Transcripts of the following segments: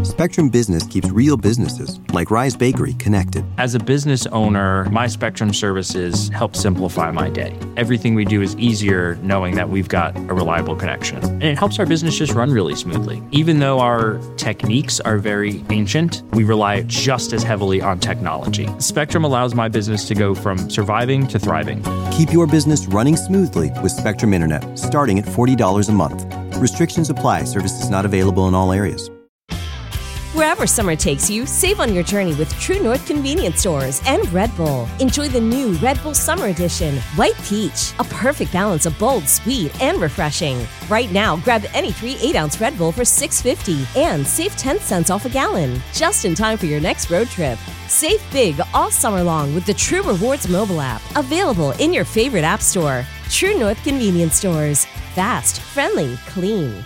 Spectrum Business keeps real businesses, like Rise Bakery, connected. As a business owner, my Spectrum services help simplify my day. Everything we do is easier knowing that we've got a reliable connection. And it helps our business just run really smoothly. Even though our techniques are very ancient, we rely just as heavily on technology. Spectrum allows my business to go from surviving to thriving. Keep your business running smoothly with Spectrum Internet, starting at $40 a month. Restrictions apply. Services not available in all areas. Wherever summer takes you, save on your journey with True North Convenience Stores and Red Bull. Enjoy the new Red Bull Summer Edition, White Peach, a perfect balance of bold, sweet, and refreshing. Right now, grab any 3 8-ounce Red Bull for $6.50 and save 10 cents off a gallon, just in time for your next road trip. Save big all summer long with the True Rewards mobile app, available in your favorite app store. True North Convenience Stores. Fast, friendly, clean.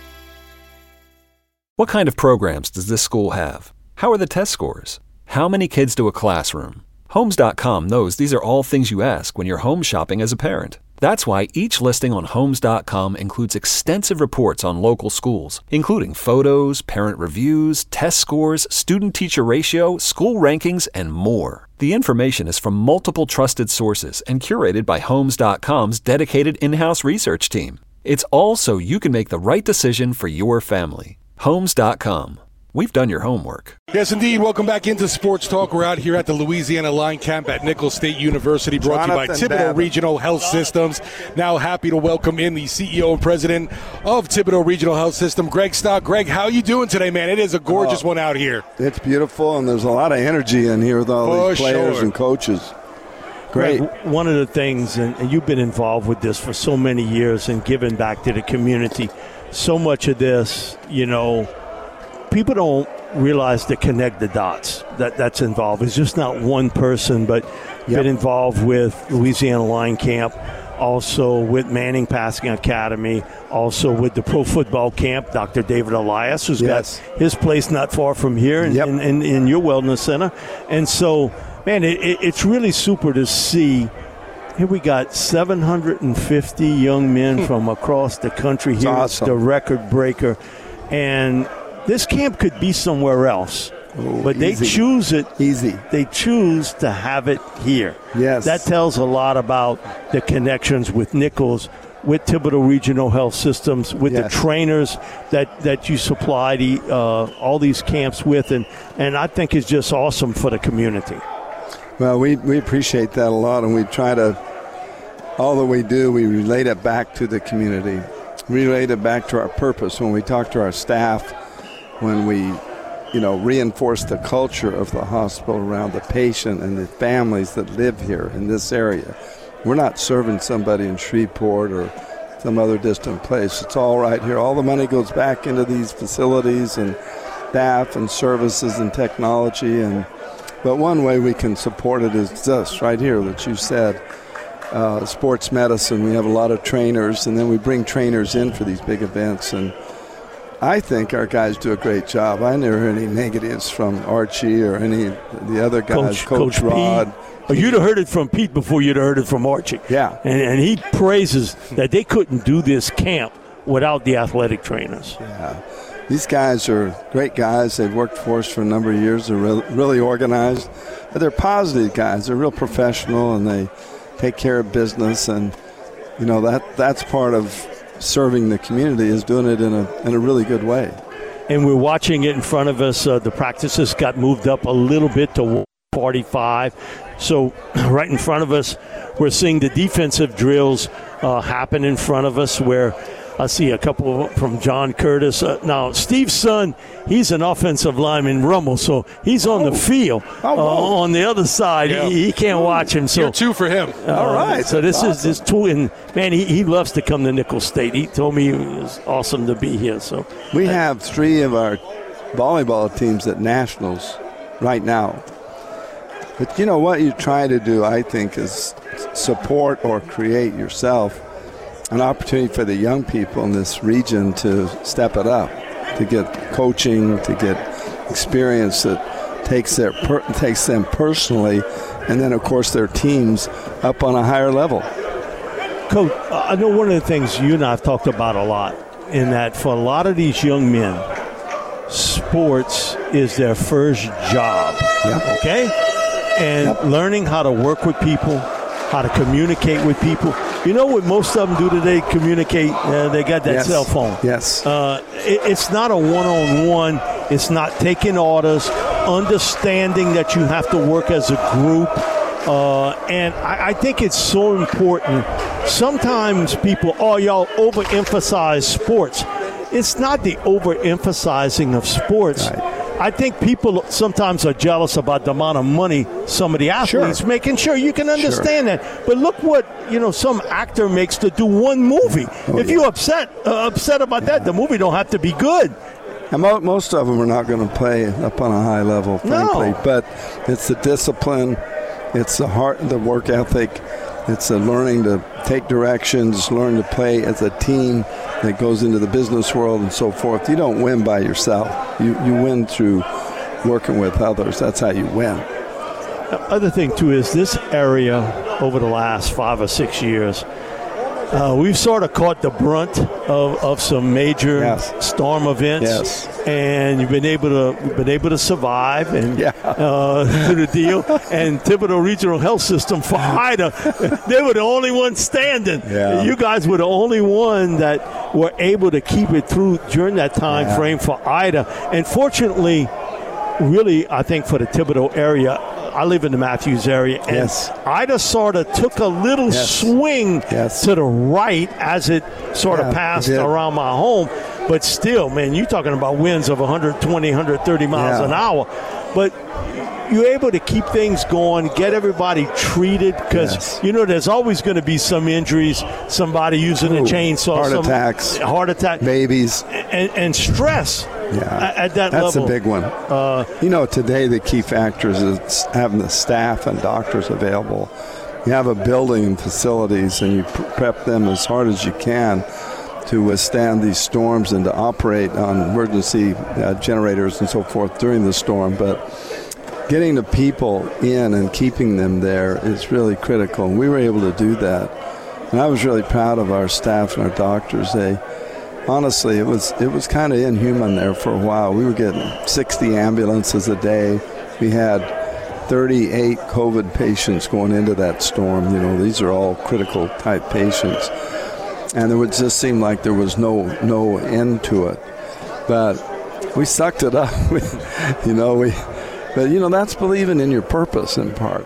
What kind of programs does this school have? How are the test scores? How many kids do a classroom? Homes.com knows these are all things you ask when you're home shopping as a parent. That's why each listing on Homes.com includes extensive reports on local schools, including photos, parent reviews, test scores, student-teacher ratio, school rankings, and more. The information is from multiple trusted sources and curated by Homes.com's dedicated in-house research team. It's all so you can make the right decision for your family. Homes.com. We've done your homework. Yes, indeed. Welcome back into Sports Talk. We're out here at the Louisiana Line Camp at Nicholls State University, brought to you by Thibodeau Regional Health Systems. Now happy to welcome in the CEO and president of Thibodeau Regional Health System, Greg Stock. Greg, how are you doing today, man? It is a gorgeous one out here. It's beautiful, and there's a lot of energy in here with all these players and coaches. Great. Greg, one of the things, and you've been involved with this for so many years and giving back to the community, so much of this, people don't realize to connect the dots that's involved. It's just not one person, but been involved with Louisiana Line Camp, also with Manning Passing Academy, also with the Pro Football Camp, Dr. David Elias, who's got his place not far from here in your wellness center. And so, man, it's really super to see. Here we got 750 young men from across the country here. Awesome. It's the record breaker. And this camp could be somewhere else. But they choose it. Easy. They choose to have it here. Yes. That tells a lot about the connections with Nicholls, with Thibodeau Regional Health Systems, with the trainers that you supply all these camps with. And I think it's just awesome for the community. Well, we appreciate that a lot, and we try to, all that we do, we relate it back to the community. We relate it back to our purpose when we talk to our staff, when we, reinforce the culture of the hospital around the patient and the families that live here in this area. We're not serving somebody in Shreveport or some other distant place. It's all right here. All the money goes back into these facilities and staff and services and technology. But one way we can support it is this right here that you said, sports medicine. We have a lot of trainers, and then we bring trainers in for these big events. And I think our guys do a great job. I never heard any negatives from Archie or any of the other guys, Coach Rod. Pete. You'd have heard it from Pete before you'd have heard it from Archie. Yeah. And he praises that they couldn't do this camp without the athletic trainers. Yeah. These guys are great guys. They've worked for us for a number of years. They're really organized. But they're positive guys. They're real professional, and they take care of business. And, that's part of serving the community, is doing it in a really good way. And we're watching it in front of us. The practices got moved up a little bit to 45. So right in front of us, we're seeing the defensive drills happen in front of us, where I see a couple from John Curtis. Now, Steve's son, he's an offensive lineman, Rummel, so he's on the field on the other side. Yeah. He can't watch him. So Year 2 for him. All right. So this is this two, and man, he loves to come to Nicholls State. He told me it was awesome to be here. So we have 3 of our volleyball teams at nationals right now. But what you try to do, I think, is support or create yourself an opportunity for the young people in this region to step it up, to get coaching, to get experience that takes them personally, and then, of course, their teams up on a higher level. Coach, I know one of the things you and I have talked about a lot, in that for a lot of these young men, sports is their first job. Yeah. Okay? And learning how to work with people, how to communicate with people. You know what most of them do today? Communicate. They got that cell phone. Yes. It's not a one-on-one. It's not taking orders, understanding that you have to work as a group. And I think it's so important. Sometimes people, y'all overemphasize sports. It's not the overemphasizing of sports. Right. I think people sometimes are jealous about the amount of money some of the athletes making. Sure, you can understand that. But look what some actor makes to do one movie. If you're upset about that, the movie don't have to be good. And most of them are not going to play up on a high level, frankly. No. But it's the discipline, it's the work ethic, it's the learning to take directions, learn to play as a team that goes into the business world and so forth. You don't win by yourself. You win through working with others. That's how you win. The other thing, too, is this area over the last 5 or 6 years, we've sort of caught the brunt of some major storm events. Yes. And you've been able to survive and through the deal. And Thibodaux Regional Health System for Ida, they were the only ones standing. Yeah. You guys were the only one that were able to keep it through during that time frame for Ida. And fortunately, really, I think for the Thibodaux area, I live in the Matthews area, and Ida sort of took a little swing to the right as it sort of passed around my home. But still, man, you're talking about winds of 120, 130 miles an hour. But you're able to keep things going, get everybody treated, because, there's always going to be some injuries, somebody using a chainsaw. Heart attacks. Babies. And stress. At that level. That's a big one. Today the key factor is having the staff and doctors available. You have a building and facilities, and you prep them as hard as you can to withstand these storms and to operate on emergency generators and so forth during the storm. But getting the people in and keeping them there is really critical, and we were able to do that. And I was really proud of our staff and our doctors. Honestly, it was kind of inhuman there for a while. We were getting 60 ambulances a day. We had 38 COVID patients going into that storm. These are all critical type patients. And it would just seem like there was no end to it. But we sucked it up. But that's believing in your purpose in part.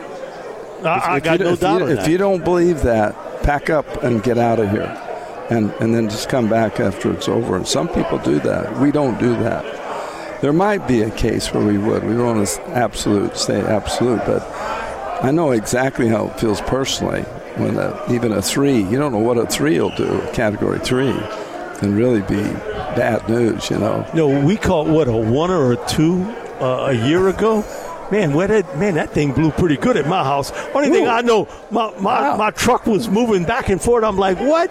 I got no doubt on that. If you don't believe that, pack up and get out of here. And then just come back after it's over. And some people do that. We don't do that. There might be a case where we would. We don't want to say absolute, but I know exactly how it feels personally when even a 3, you don't know what a 3 will do, a Category 3, can really be bad news, No, we caught, a 1 or a 2 a year ago? Man, that thing blew pretty good at my house. Only thing I know, my truck was moving back and forth. I'm like, what?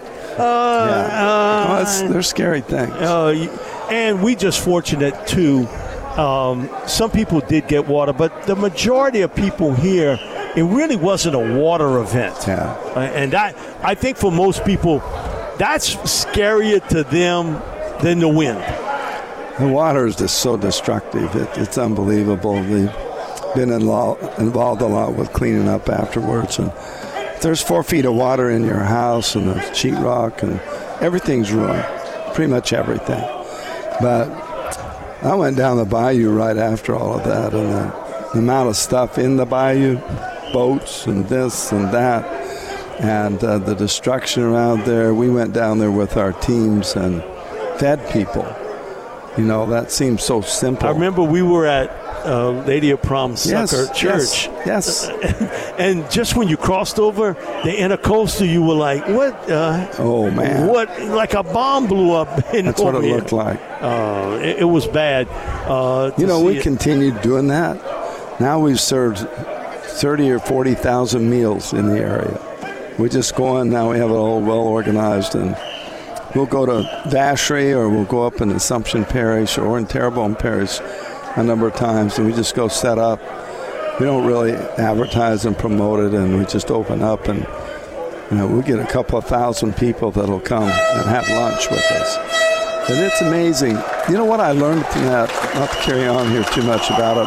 They're scary things. And we just fortunate, too. Some people did get water, but the majority of people here, it really wasn't a water event. Yeah. And I think for most people, that's scarier to them than the wind. The water is just so destructive. It's unbelievable. We've been involved a lot with cleaning up afterwards. And if there's 4 feet of water in your house and the sheetrock and everything's ruined, pretty much everything. But I went down the bayou right after all of that, and the amount of stuff in the bayou, boats and this and that, and the destruction around there. We went down there with our teams and fed people. That seems so simple. I remember we were at Lady of Prom Sucker Church. Yes. And just when you crossed over the intercoastal, you were like, what? Oh, man. What? Like a bomb blew up. That's what it looked like. It was bad. We continued doing that. Now we've served 30 or 40,000 meals in the area. We just go in now. We have it all well organized, and we'll go to Vacherie, or we'll go up in Assumption Parish or in Terrebonne Parish a number of times, and we just go set up. We don't really advertise and promote it, and we just open up, and we get a couple of thousand people that'll come and have lunch with us. And it's amazing. You know what I learned from that, not to carry on here too much about it,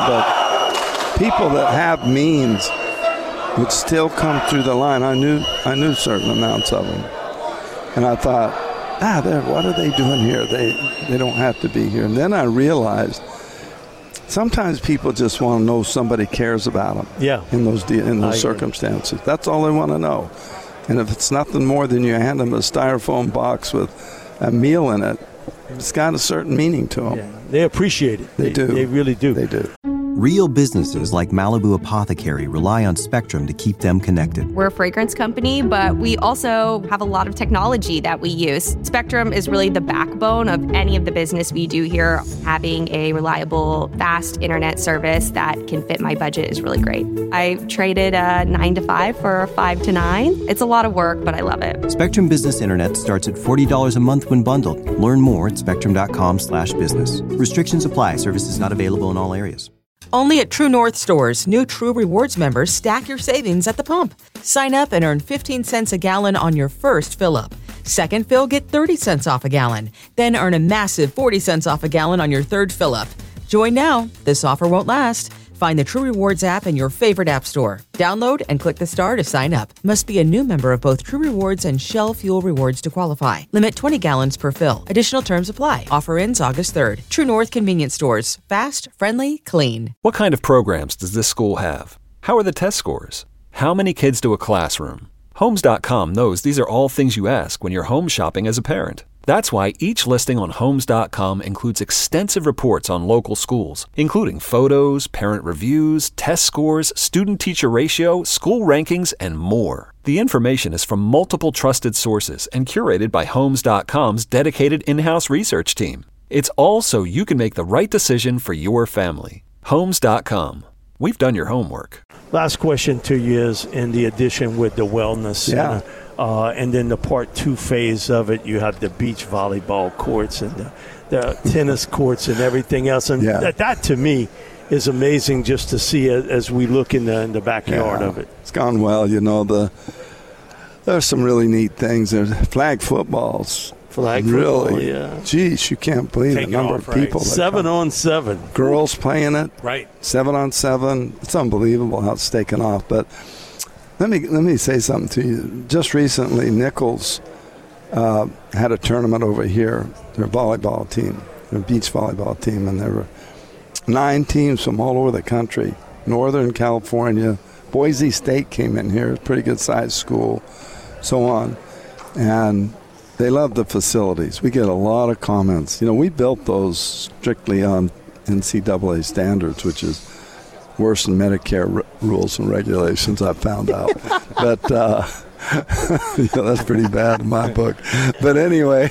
but people that have means would still come through the line. I knew certain amounts of them. And I thought, what are they doing here? They don't have to be here. And then I realized sometimes people just want to know somebody cares about them. Yeah. In those circumstances. That's all they want to know. And if it's nothing more than you hand them a styrofoam box with a meal in it, it's got a certain meaning to them. Yeah. They appreciate it. They do. They really do. They do. Real businesses like Malibu Apothecary rely on Spectrum to keep them connected. We're a fragrance company, but we also have a lot of technology that we use. Spectrum is really the backbone of any of the business we do here. Having a reliable, fast internet service that can fit my budget is really great. I traded a 9 to 5 for a 5 to 9. It's a lot of work, but I love it. Spectrum Business Internet starts at $40 a month when bundled. Learn more at spectrum.com/business. Restrictions apply. Services not available in all areas. Only at True North stores, new True Rewards members stack your savings at the pump. Sign up and earn 15 cents a gallon on your first fill-up. Second fill, get 30 cents off a gallon. Then earn a massive 40 cents off a gallon on your third fill-up. Join now. This offer won't last. Find the True Rewards app in your favorite app store. Download and click the star to sign up. Must be a new member of both True Rewards and Shell Fuel Rewards to qualify. Limit 20 gallons per fill. Additional terms apply. Offer ends August 3rd. True North Convenience Stores. Fast, friendly, clean. What kind of programs does this school have? How are the test scores? How many kids do a classroom? Homes.com knows these are all things you ask when you're home shopping as a parent. That's why each listing on Homes.com includes extensive reports on local schools, including photos, parent reviews, test scores, student-teacher ratio, school rankings, and more. The information is from multiple trusted sources and curated by Homes.com's dedicated in-house research team. It's all so you can make the right decision for your family. Homes.com. We've done your homework. Last question to you is in the addition with the wellness center. And then the part 2 phase of it, you have the beach volleyball courts and the tennis courts and everything else. And that to me is amazing just to see as we look in the backyard of it. It's gone well. You know, there's some really neat things. There's flag footballs. Football, yeah. Geez, you can't believe the number of people. 7-on-7. Girls playing it. Right. 7-on-7. It's unbelievable how it's taken off. But let me say something to you. Just recently, Nichols had a tournament over here. Their volleyball team, their beach volleyball team, and there were 9 teams from all over the country. Northern California, Boise State came in here, pretty good sized school, so on, and they love the facilities. We get a lot of comments. You know, we built those strictly on NCAA standards, which is worse than Medicare rules and regulations, I found out. But that's pretty bad in my book. But anyway,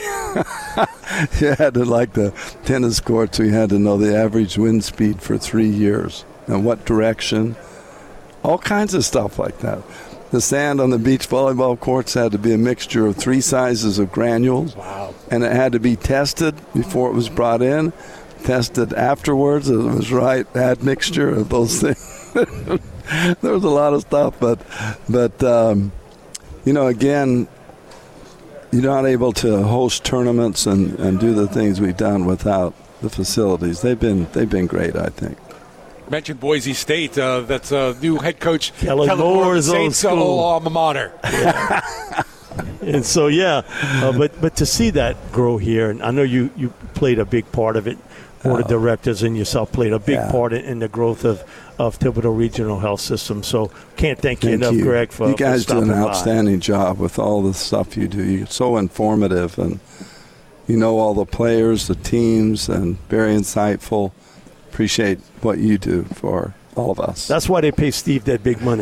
you had to, like the tennis courts, we had to know the average wind speed for 3 years and what direction, all kinds of stuff like that. The sand on the beach volleyball courts had to be a mixture of 3 sizes of granules. Wow. And it had to be tested before it was brought in, tested afterwards. It was right, bad mixture of those things. There was a lot of stuff, but you know, again, you're not able to host tournaments and do the things we've done without the facilities. They've been great, I think. Mentioned Boise State. That's new head coach Kellen Moore's Saints alma mater. Yeah. And so, but to see that grow here, and I know you played a big part of it, board of directors and yourself played a big part in the growth of Thibodaux Regional Health System. So can't thank you enough, Greg, for you guys for do an by. outstanding job with all the stuff you do. You're so informative, and you know all the players, the teams, and very insightful. Appreciate what you do for all of us. That's why they pay Steve that big money.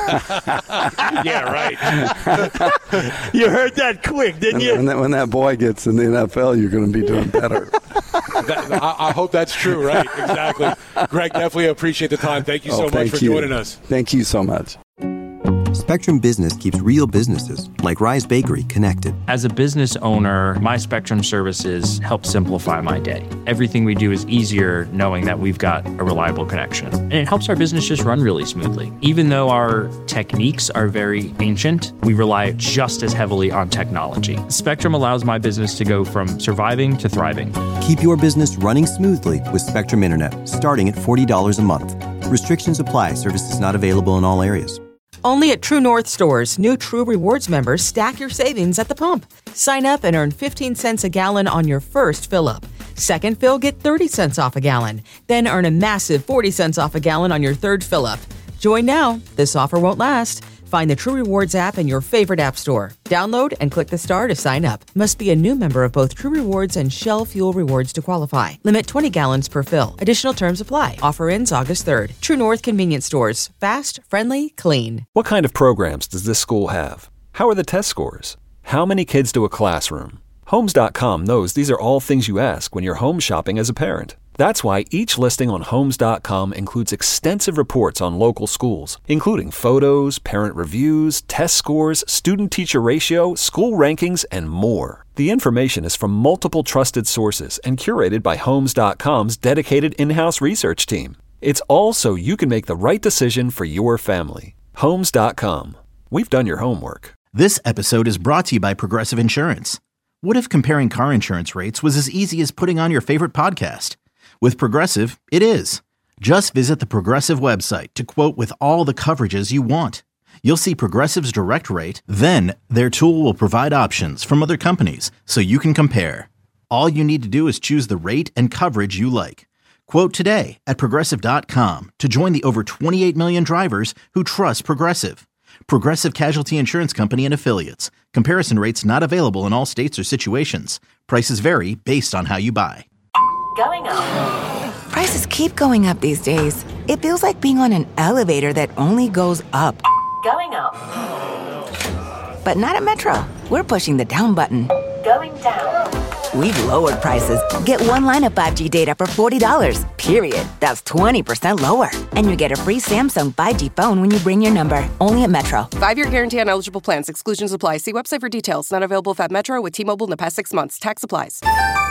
Yeah, right. You heard that quick, didn't you? When that boy gets in the NFL, you're going to be doing better. I hope that's true, right? Exactly. Greg, definitely appreciate the time. Thank you so much for joining us. Thank you so much. Spectrum Business keeps real businesses, like Rise Bakery, connected. As a business owner, my Spectrum services help simplify my day. Everything we do is easier knowing that we've got a reliable connection. And it helps our business just run really smoothly. Even though our techniques are very ancient, we rely just as heavily on technology. Spectrum allows my business to go from surviving to thriving. Keep your business running smoothly with Spectrum Internet, starting at $40 a month. Restrictions apply. Services not available in all areas. Only at True North stores, new True Rewards members stack your savings at the pump. Sign up and earn 15 cents a gallon on your first fill-up. Second fill, get 30 cents off a gallon. Then earn a massive 40 cents off a gallon on your third fill-up. Join now. This offer won't last. Find the True Rewards app in your favorite app store. Download and click the star to sign up. Must be a new member of both True Rewards and Shell Fuel Rewards to qualify. Limit 20 gallons per fill. Additional terms apply. Offer ends August 3rd. True North Convenience Stores. Fast, friendly, clean. What kind of programs does this school have? How are the test scores? How many kids do a classroom? Homes.com knows these are all things you ask when you're home shopping as a parent. That's why each listing on Homes.com includes extensive reports on local schools, including photos, parent reviews, test scores, student-teacher ratio, school rankings, and more. The information is from multiple trusted sources and curated by Homes.com's dedicated in-house research team. It's all so you can make the right decision for your family. Homes.com. We've done your homework. This episode is brought to you by Progressive Insurance. What if comparing car insurance rates was as easy as putting on your favorite podcast? With Progressive, it is. Just visit the Progressive website to quote with all the coverages you want. You'll see Progressive's direct rate, then their tool will provide options from other companies so you can compare. All you need to do is choose the rate and coverage you like. Quote today at Progressive.com to join the over 28 million drivers who trust Progressive. Progressive Casualty Insurance Company and Affiliates. Comparison rates not available in all states or situations. Prices vary based on how you buy. Going up. Prices keep going up these days. It feels like being on an elevator that only goes up. Going up. But not at Metro. We're pushing the down button. Going down. We've lowered prices. Get one line of 5G data for $40, period. That's 20% lower. And you get a free Samsung 5G phone when you bring your number. Only at Metro. 5-year guarantee on eligible plans. Exclusions apply. See website for details. Not available at Metro with T-Mobile in the past 6 months. Tax applies.